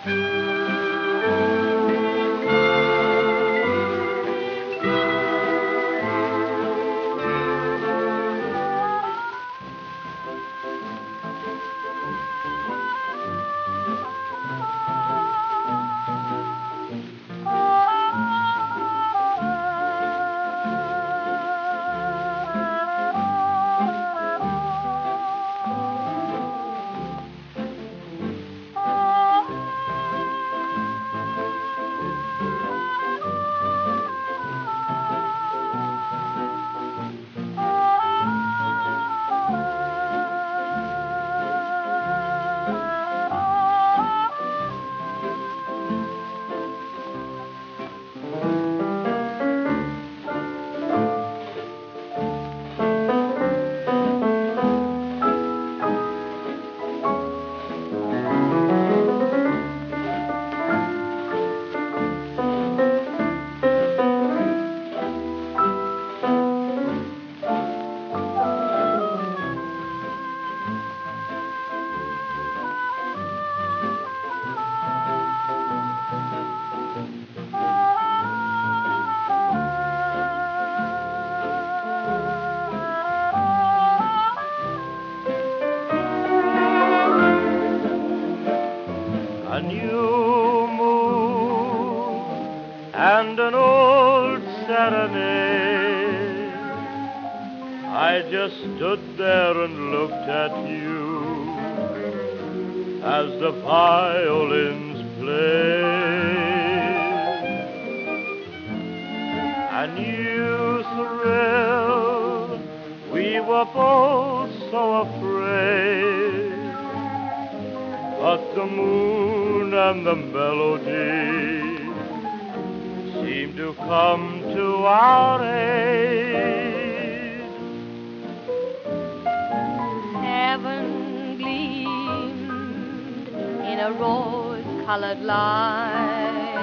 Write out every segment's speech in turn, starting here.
A new moon and an old serenade. I just stood there and looked at you as the violins played. A new thrill, we were both so afraid. But the moon and the melody seemed to come to our aid. Heaven gleamed in a rose-colored light,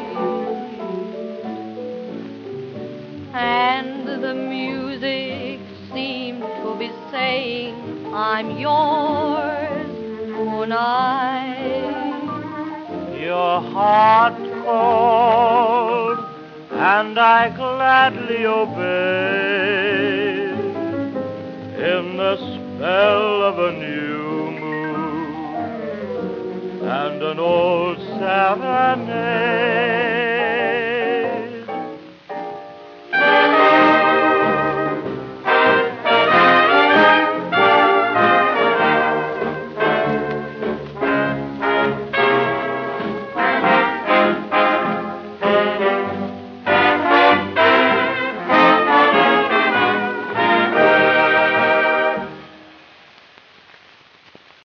and the music seemed to be saying, I'm yours tonight. Your heart called, and I gladly obeyed. In the spell of a new moon and an old serenade.